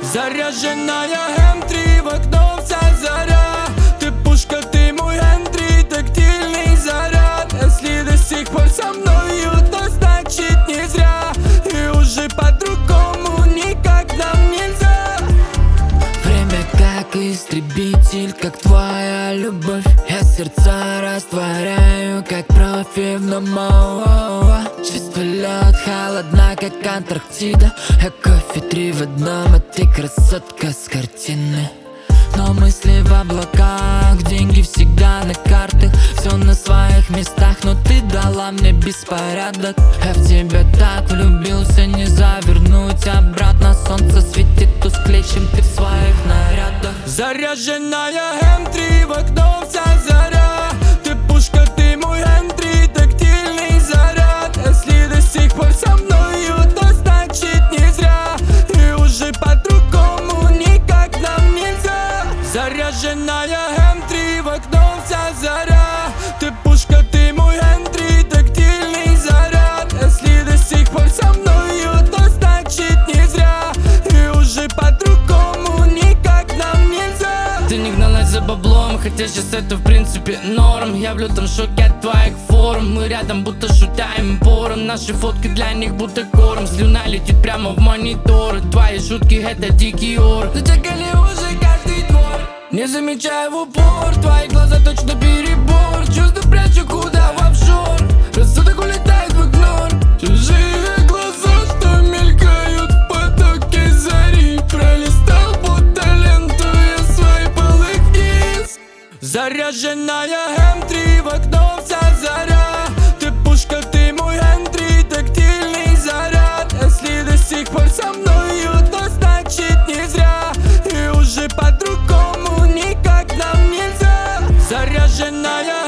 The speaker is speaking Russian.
Заряженная М3, в окно вся заря. Ты пушка, ты мой М3, тактильный заряд. Если до сих пор со мною, то значит не зря. И уже по-другому никак нам нельзя. Время как истребитель, как твоя любовь. Я сердца растворяю, как профи в нома. Чисто лед, холодна, как Антарктида. Я кофе 3 в одном, а ты красотка с картины. Но мысли в облаках, деньги всегда на картах. Все на своих местах, но ты дала мне беспорядок. Я в тебя так влюбился, не завернуть обратно. Солнце светит тусклее, чем ты в своих нарядах. Заряженная М3, в окно вся заря. Ты пушка, ты мой М3, тактильный заряд. Если до сих пор со мною, то значит не зря. И уже по-другому никак нам нельзя. Заряженная М3, в окно вся заря. Ты пушка, ты мой М3, тактильный заряд. Если до сих пор со мною, то значит не зря. И уже по-другому никак нам нельзя. Ты не гналась за баблом, хотя сейчас это в принципе норм. Я в лютом шоке от твоих форм. Мы рядом будто шутаем пором. Наши фотки для них будто корм. Слюна летит прямо в монитор. Твои шутки это дикий ор. Зачекали уже каждый двор. Не замечая в упор, твои глаза точно перебор. Чувства прячу куда в офшор. Рассудок улетает в игнор. Чужие глаза, что мелькают в потоке зари. Пролистал будто ленту, я свайпал их вниз. Заряженная М3, в окно вся заря. Ты пушка, ты мой М3, тактильный заряд. Если до сих пор со мною, то значит не зря. И уже по-другому никак нам нельзя. Заряженная